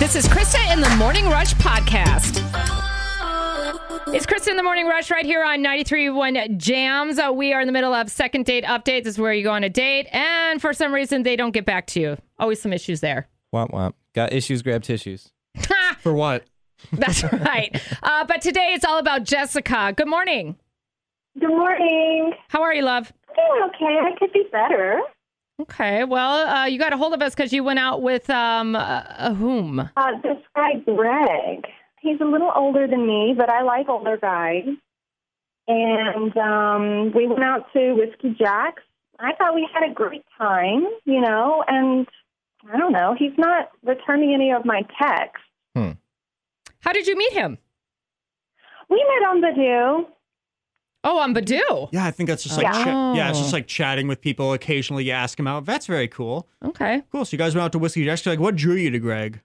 This is Krista in the Morning Rush podcast. It's Krista in the Morning Rush right here on 93.1 Jams. We are in the middle of second date updates. This is where you go on a date, and for some reason, they don't get back to you. Always some issues there. Womp womp. Got issues, grab tissues. For what? That's right. But today it's all about Jessica. Good morning. Good morning. How are you, love? Doing okay. I could be better. Okay. Well, you got a hold of us because you went out with whom? This guy, Greg. He's a little older than me, but I like older guys. And we went out to Whiskey Jack's. I thought we had a great time, you know, and I don't know. He's not returning any of my texts. How did you meet him? We met on Badoo. Oh, on Badoo. Yeah, I think that's just like it's just like chatting with people. Occasionally, you ask him out. That's very cool. Okay. Cool. So you guys went out to Whiskey Jack's. Like, what drew you to Greg?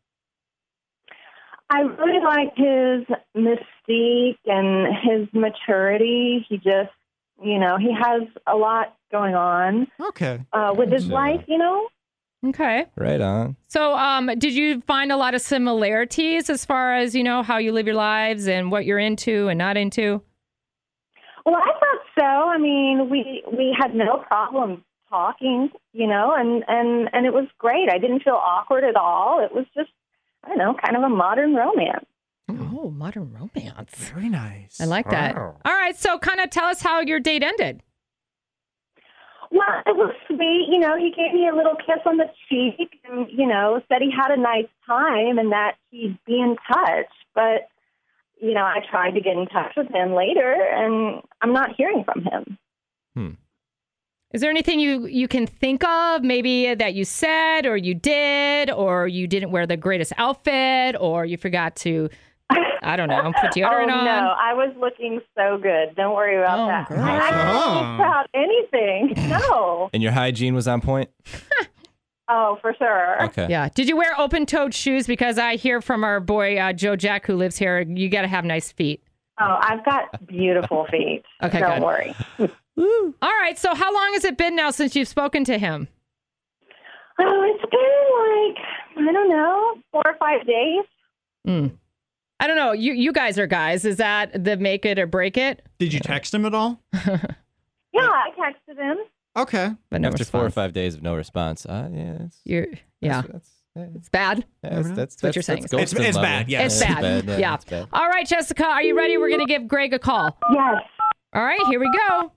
I really like his mystique and his maturity. He just, you know, he has a lot going on. Okay. With his life, you know. Okay. Right on. So, did you find a lot of similarities as far as, you know, how you live your lives and what you're into and not into? Well, I thought so. I mean, we had no problem talking, you know, and it was great. I didn't feel awkward at all. It was just, I don't know, kind of a modern romance. Oh, modern romance. Very nice. I like that. Wow. All right. So kind of tell us how your date ended. Well, it was sweet. You know, he gave me a little kiss on the cheek and, you know, said he had a nice time and that he'd be in touch. But, you know, I tried to get in touch with him later and I'm not hearing from him. Is there anything you can think of maybe that you said or you did or you didn't wear the greatest outfit or you forgot to, I don't know, put deodorant on? No, I was looking so good. Don't worry about that. girl. I don't think about anything. No. And your hygiene was on point? Oh, for sure. Okay. Yeah. Did you wear open-toed shoes? Because I hear from our boy, Joe Jack, who lives here, you got to have nice feet. Oh, I've got beautiful feet. Okay, Don't good. worry. All right. So how long has it been now since you've spoken to him? Oh, it's been like, I don't know, 4 or 5 days. I don't know. You guys are guys. Is that the make it or break it? Did you text him at all? Yeah, I texted him. Okay. But no After 4 or response. 5 days of no response. It's bad. That's what you're saying. It's bad, yes. It's bad. Yeah. It's bad. All right, Jessica, are you ready? We're going to give Greg a call. Yes. All right, here we go.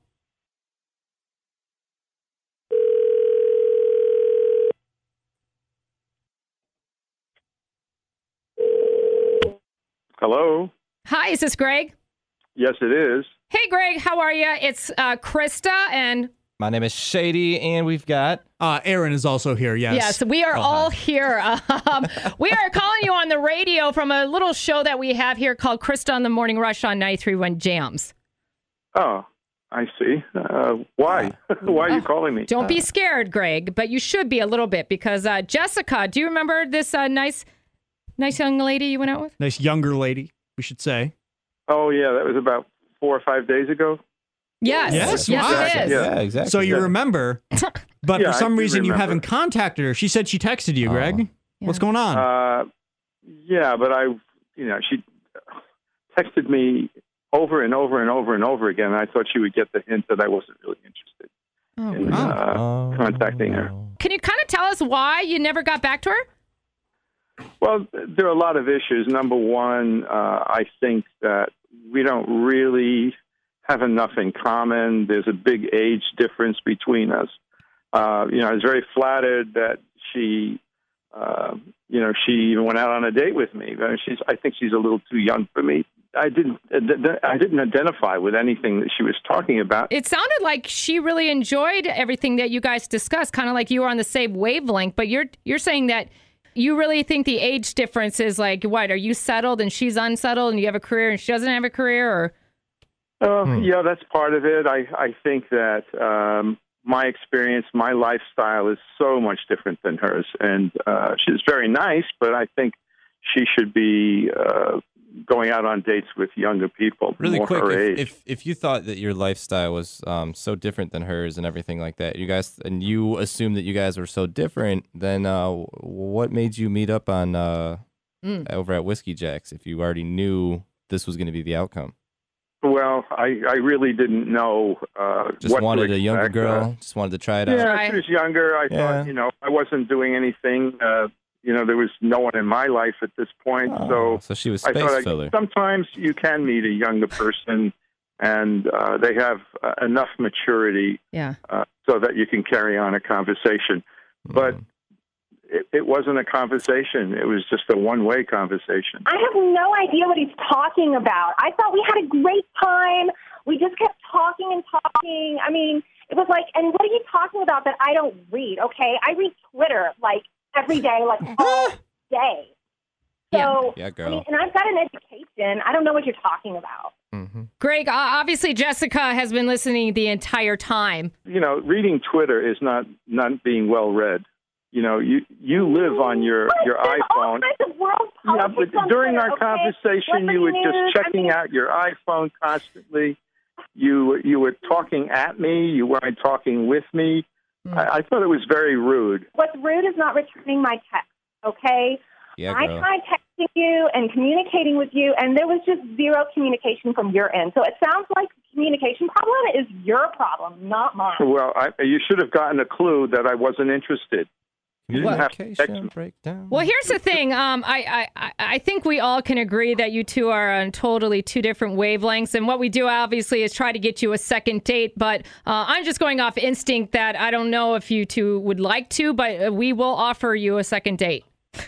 Hello. Hi, is this Greg? Yes, it is. Hey, Greg, how are you? It's Krista and... My name is Shady, and we've got... Aaron is also here, yes. Yes, we are all here. We are calling you on the radio from a little show that we have here called Krista on the Morning Rush on 93.1 Jams. Oh, I see. Why? Why are you calling me? Don't be scared, Greg, but you should be a little bit because Jessica, do you remember this nice young lady you went out with? Nice younger lady, we should say. Oh, yeah, that was about 4 or 5 days ago. Yes. Yes, Yes, wow. it is. Yeah, exactly. So you remember, but Yeah, for some I do reason you remember. haven't contacted her. She said she texted you, Greg. Yeah. What's going on? Yeah, but she texted me over and over and over and over again. And I thought she would get the hint that I wasn't really interested in contacting her. Can you kind of tell us why you never got back to her? Well, there are a lot of issues. Number one, I think that we don't really have enough in common. There's a big age difference between us. I was very flattered that she even went out on a date with me. I think she's a little too young for me. I didn't identify with anything that she was talking about. It sounded like she really enjoyed everything that you guys discussed, kind of like you were on the same wavelength. But you're saying that you really think the age difference is like, what? Are you settled and she's unsettled, and you have a career and she doesn't have a career, or? Yeah, that's part of it. I think that my experience, my lifestyle is so much different than hers, and she's very nice, but I think she should be going out on dates with younger people. Really more quick, her age. if you thought that your lifestyle was so different than hers and everything like that, you assumed that you guys were so different, then what made you meet up on over at Whiskey Jack's if you already knew this was going to be the outcome? Well, I really didn't know Just what wanted to a younger expect. girl. Just wanted to try it out. Yeah, she was younger. I Yeah. thought, I wasn't doing anything. There was no one in my life at this point. So she was I space thought filler. sometimes you can meet a younger person, and they have enough maturity Yeah. so that you can carry on a conversation. But it wasn't a conversation. It was just a one-way conversation. I have no idea what he's talking about. I thought we had a great time. We just kept talking and talking. I mean, it was like, and what are you talking about that I don't read? Okay, I read Twitter like every day, like all day. So, Yeah, girl. I mean, and I've got an education. I don't know what you're talking about. Greg, obviously Jessica has been listening the entire time. Reading Twitter is not being well read. You live on your There's all iPhone. kinds of world Yeah, politics but on during Twitter, our okay? conversation, What's you were the just news? checking out your iPhone constantly. You were talking at me. You weren't talking with me. I thought it was very rude. What's rude is not returning my text, okay? Yeah, I girl. tried texting you and communicating with you, and there was just zero communication from your end. So it sounds like the communication problem is your problem, not mine. Well, you should have gotten a clue that I wasn't interested. You didn't have to text Communication me. breakdown. Well, here's the thing. I think we all can agree that you two are on totally two different wavelengths. And what we do, obviously, is try to get you a second date. But I'm just going off instinct that I don't know if you two would like to, but we will offer you a second date.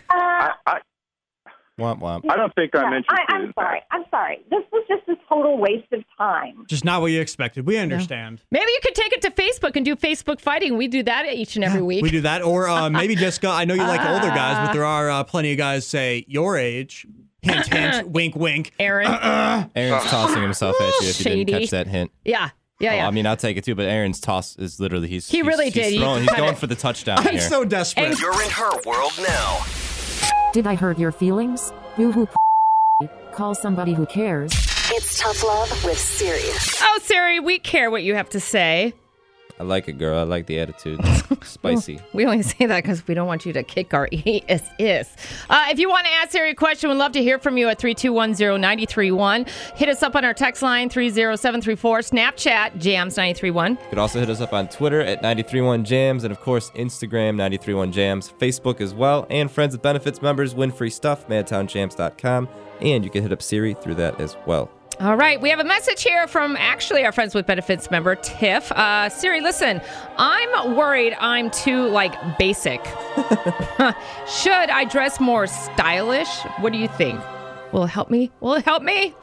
Womp womp. I don't think I'm interested. I'm sorry. I'm sorry. This was just a total waste of time. Just not what you expected. We understand. Maybe you could take it to Facebook and do Facebook fighting. We do that each and every week. We do that. Or maybe, Jessica, I know you like older guys, but there are plenty of guys, say, your age. Hint, hint, wink, wink. Aaron. Aaron's tossing himself at you if you didn't Shady. catch that hint. Yeah. Yeah. I mean, I'll take it too, but Aaron's toss is literally He really did. He He's cut going it. for the touchdown I'm here. so desperate. You're in her world now. Did I hurt your feelings? Boo-hoo. Call somebody who cares. It's Tough Love with Sirius. Oh, Siri, we care what you have to say. I like it, girl. I like the attitude. Spicy. We only say that because we don't want you to kick our ass. If you want to ask Siri a question, we'd love to hear from you at 3210931. Hit us up on our text line 30734. Snapchat Jams931. You could also hit us up on Twitter at 931jams and, of course, Instagram 931jams, Facebook as well, and Friends with Benefits members win free stuff, madtownjams.com, and you can hit up Siri through that as well. All right, we have a message here from actually our Friends with Benefits member, Tiff. Siri, listen, I'm worried I'm too, basic. Should I dress more stylish? What do you think? Will it help me? Will it help me?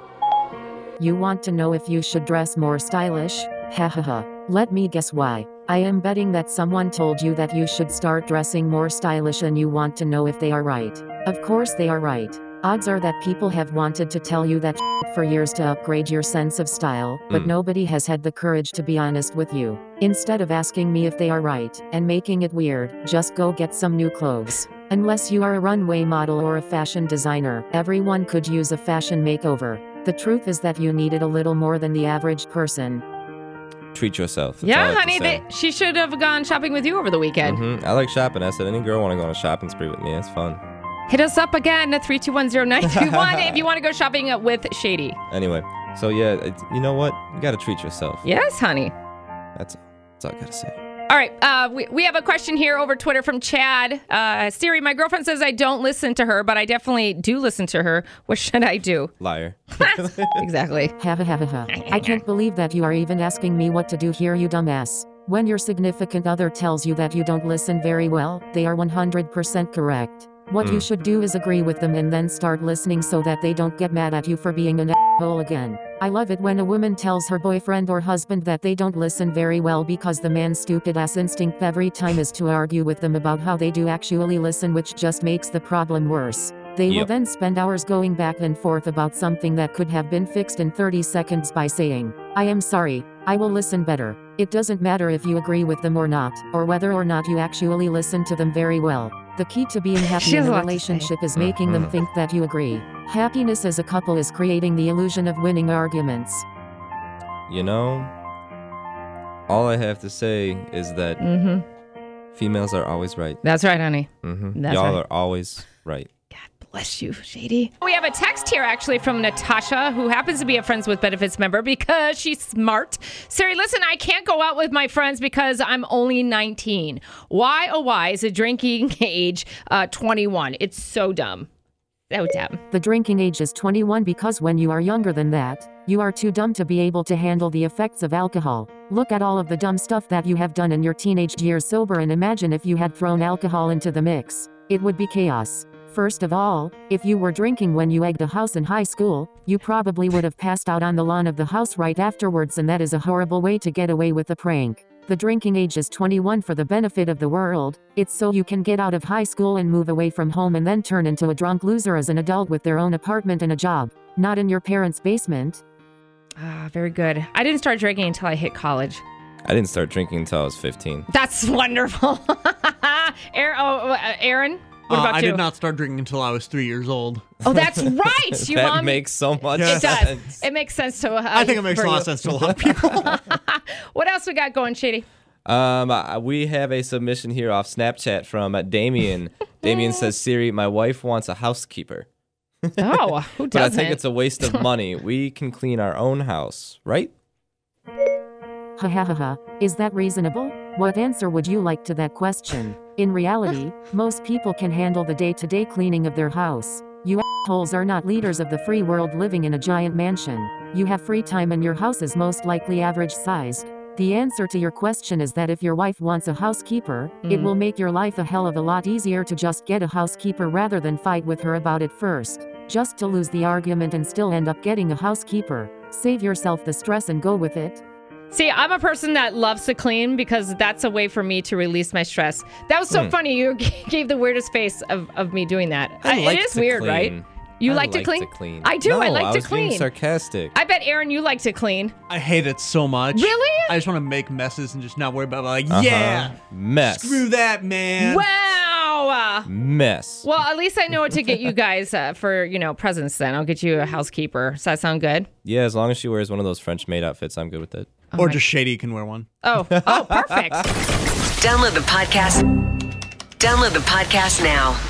You want to know if you should dress more stylish? Ha ha ha. Let me guess why. I am betting that someone told you that you should start dressing more stylish and you want to know if they are right. Of course they are right. Odds are that people have wanted to tell you that for years to upgrade your sense of style, but nobody has had the courage to be honest with you. Instead of asking me if they are right, and making it weird, just go get some new clothes. Unless you are a runway model or a fashion designer, everyone could use a fashion makeover. The truth is that you need it a little more than the average person. Treat yourself. That's all I Yeah, have to honey, say. she should have gone shopping with you over the weekend. I like shopping. I said, any girl want to go on a shopping spree with me? It's fun. Hit us up again at 3210931 if you want to go shopping with Shady. Anyway, so yeah, you know what? You got to treat yourself. Yes, honey. That's all I got to say. All right, we have a question here over Twitter from Chad. Siri, my girlfriend says I don't listen to her, but I definitely do listen to her. What should I do? Liar. Exactly. Ha ha ha ha ha. I can't believe that you are even asking me what to do here, you dumbass. When your significant other tells you that you don't listen very well, they are 100% correct. What you should do is agree with them and then start listening so that they don't get mad at you for being an asshole again. I love it when a woman tells her boyfriend or husband that they don't listen very well because the man's stupid ass instinct every time is to argue with them about how they do actually listen, which just makes the problem worse. They will then spend hours going back and forth about something that could have been fixed in 30 seconds by saying, I am sorry, I will listen better. It doesn't matter if you agree with them or not, or whether or not you actually listen to them very well. The key to being happy She has in a a lot to relationship is making them think that you agree. Happiness as a couple is creating the illusion of winning arguments. You know, all I have to say is that females are always right. That's right, honey. Mm-hmm. That's Y'all right. are always right. God Bless you, Shady. We have a text here actually from Natasha, who happens to be a Friends with Benefits member because she's smart. Siri, listen, I can't go out with my friends because I'm only 19. Why, oh why, is the drinking age 21? It's so dumb. So dumb. The drinking age is 21 because when you are younger than that, you are too dumb to be able to handle the effects of alcohol. Look at all of the dumb stuff that you have done in your teenage years sober and imagine if you had thrown alcohol into the mix. It would be chaos. First of all, if you were drinking when you egged a house in high school, you probably would have passed out on the lawn of the house right afterwards, and that is a horrible way to get away with a prank. The drinking age is 21 for the benefit of the world. It's so you can get out of high school and move away from home and then turn into a drunk loser as an adult with their own apartment and a job, not in your parents' basement. Very good. I didn't start drinking until I hit college. I didn't start drinking until I was 15. That's wonderful. Aaron? What about I you? did not start drinking until I was 3 years old. Oh, that's right. Your That mom makes so much It does. sense. It makes sense to I think it makes a lot of sense to a lot of people. What else we got going, Shady? We have a submission here off Snapchat from Damien. Damien says, Siri, my wife wants a housekeeper. Oh, who But I doesn't? think it's a waste of money. We can clean our own house, right? Ha ha ha ha. Is that reasonable? What answer would you like to that question? In reality, most people can handle the day-to-day cleaning of their house. You assholes are not leaders of the free world living in a giant mansion. You have free time and your house is most likely average-sized. The answer to your question is that if your wife wants a housekeeper, it will make your life a hell of a lot easier to just get a housekeeper rather than fight with her about it first. Just to lose the argument and still end up getting a housekeeper. Save yourself the stress and go with it. See, I'm a person that loves to clean because that's a way for me to release my stress. That was so funny. You gave the weirdest face of me doing that. like it is to weird, clean. right? You I like to clean? I do. No, I like to was being clean. sarcastic. I bet, Aaron, you like to clean. I hate it so much. Really? I just want to make messes and just not worry about it. Like, Uh-huh. yeah, Mess. screw that, man. Wow. Mess. Well, at least I know what to get you guys for, presents then. I'll get you a housekeeper. Does that sound good? Yeah, as long as she wears one of those French maid outfits, I'm good with it. Or just Shady can wear one. Oh, perfect. Download the podcast. Download the podcast now.